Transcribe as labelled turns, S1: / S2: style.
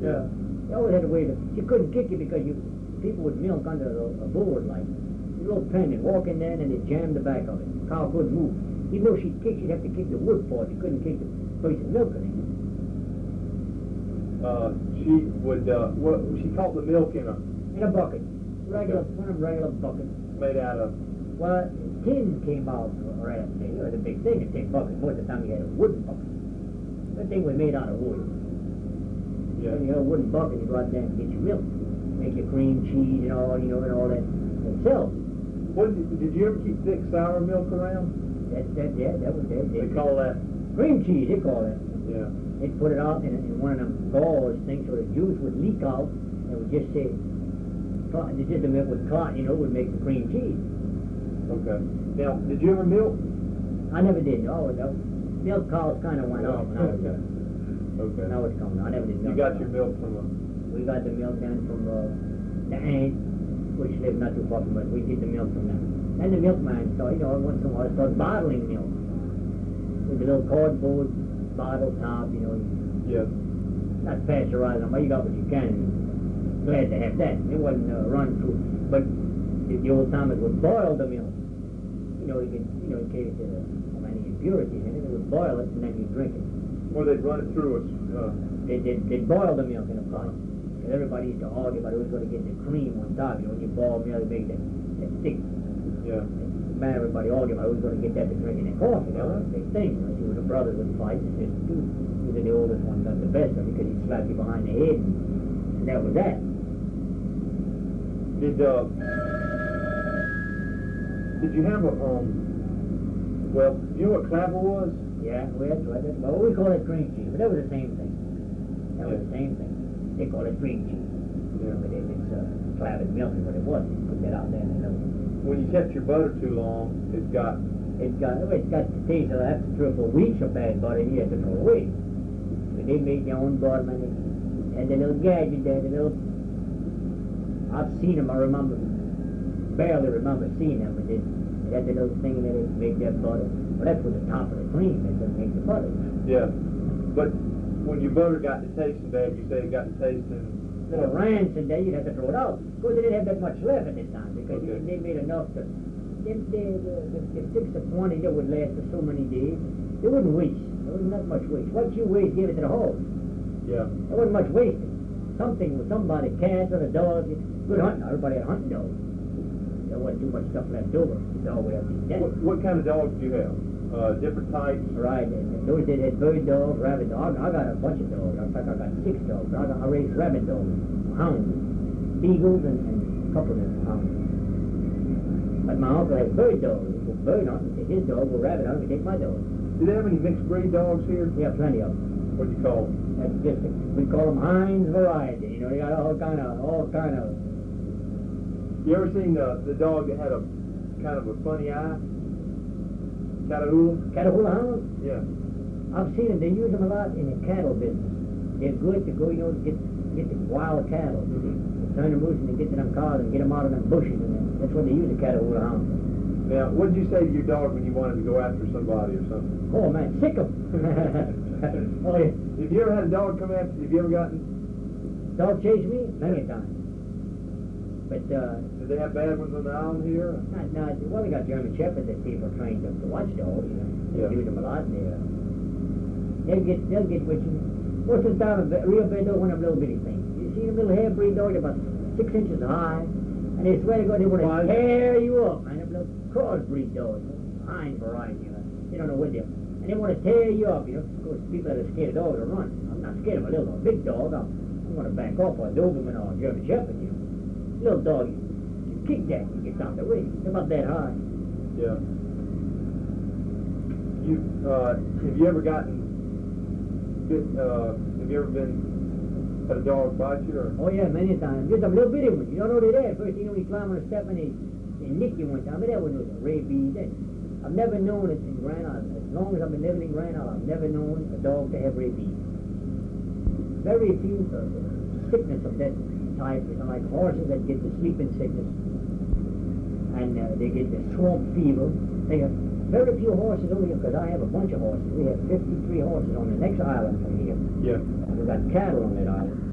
S1: you always had a way to, she couldn't kick you because people would milk under a board like a little pen and walk in there and they jammed the back of it. The cow couldn't move. Even though she'd kick, she'd have to kick the wood for it. She couldn't kick the person milking it.
S2: She would, she caught the milk in
S1: a bucket. One of them regular buckets.
S2: Made out of?
S1: Well, tins came out around there. It was a big thing to take buckets. Most of the time you had a wooden bucket. That thing was made out of wood.
S2: Yeah.
S1: When you had a wooden bucket, you go out there and get your milk. Make your cream, cheese, and all, and all that itself.
S2: Did you ever keep thick sour milk around?
S1: That was that.
S2: They call that?
S1: Cream cheese, they call it.
S2: Yeah.
S1: They'd put it out in one of them gauze things so the juice would leak out and would just say, just the milk would clot, would make the cream cheese.
S2: Okay. Now, did you ever milk?
S1: I never did. Oh, no. Milk cows kind of went off when I was young.
S2: Okay.
S1: When I was coming. I never did milk.
S2: You got your milk from
S1: We got the milk then from the aunt, which lived not too far from us. We get the milk from them. And the milkman started, once in a while, started bottling milk. With the little cardboard bottle top,
S2: Yeah.
S1: Not pasteurized, but you got what you can. Glad to have that. It wasn't run through. But the old timers would boil the milk. In case there were any impurities in it, they would boil it and then you drink it.
S2: Or they'd run it through
S1: They'd boil the milk in a pot. Because everybody used to argue about who's going to get the cream on top. When you boil milk, it makes that thick.
S2: Yeah.
S1: Man, everybody argued about who's going to get that to drink in their coffee. That was a big thing. The brothers would fight. Usually the oldest one got the best of it because he'd slap you behind the head. And that was that.
S2: Did you have a, well, you know what clabber was?
S1: Yeah, well, we call it cream cheese, but that was the same thing. That was the same thing. They call it cream cheese.
S2: Yeah.
S1: But it's clabbered milk is what it was. They put that out there and
S2: when you kept your butter too long, it's got
S1: the taste of after 3 or 4 weeks of bad butter, you have to throw away. But they made their own butter, man. And the little gadget there, I've seen them, barely remember seeing them, but they had the little thing that they make that butter. Well, that's for the top of the cream, that doesn't make the butter.
S2: Yeah. But when your butter got to tasting bad, you say it got to tasting...
S1: Little rancid there, you'd have to throw it out. Of course, they didn't have that much left at this time, because they made enough to... They fixed the quantity that would last for so many days. They wouldn't waste. There wasn't that much waste. What you waste, give it to the horse.
S2: Yeah.
S1: There wasn't much wasted. Somebody, cat or a dog, good hunting. Everybody had hunting dogs. There wasn't too much stuff left over. The dog would have to eat that.
S2: What kind of dogs do you have? Different types?
S1: Right. Those that had bird dogs, rabbit dogs. I got a bunch of dogs. In fact, I got 6 dogs. I raised rabbit dogs, hounds, beagles, and a couple of hounds. But my uncle had bird dogs. He was bird hunting. Take his dog, go rabbit hunting, take my dog.
S2: Do they have any mixed breed dogs here?
S1: Yeah, plenty of them.
S2: What do you call them?
S1: That's just we call them Heinz variety. They got all kind of.
S2: You ever seen the dog that had a kind of a funny eye? Catahoula?
S1: Catahoula hounds?
S2: Yeah.
S1: I've seen them. They use them a lot in the cattle business. They're good to go, to get the wild cattle.
S2: Mm-hmm.
S1: Turn them loose and they get to them cars and get them out of them bushes. And that's what they use the Catahoula hounds.
S2: Now, what did you say to your dog when you wanted to go after somebody or something?
S1: Oh, man, sick 'em. Oh, yeah.
S2: Have you ever had a dog come after you? Have you ever gotten...
S1: Dog chase me? Plenty of times. But,
S2: did they have bad ones on the island here?
S1: Well, we got German Shepherds that people trained to watch dogs, They use them a lot. They'll get with you. Most of the time, a real bad dog, one of them little bitty things. You see them little hair-breed dogs, about 6 inches high, and they swear to God, they want to tear you up, man. Them little crossbreed dogs, Heinz variety, They don't know what they're. And they want to tear you up, Of course, people that are scared of dogs will run. I'm not scared of a little big dog. I'm going to back off a Doberman or a German Shepherd, Little dog, you kick that, you get out the way. They're about that high.
S2: Yeah. Have you ever gotten bit, have you ever had a dog bite you? Or?
S1: Oh, yeah, many times. Just a little bitty one. You don't know they're there. First, you climb on a step and they nick you one time. But that was rabies. I've never known it in Grand Island. As long as I've been living in Grand Island, I've never known a dog to have rabies. Very few sickness of that type, like horses that get the sleeping sickness, and they get the swamp fever. They have very few horses over here, because I have a bunch of horses. We have 53 horses on the next island from here.
S2: Yeah.
S1: We got cattle on that island.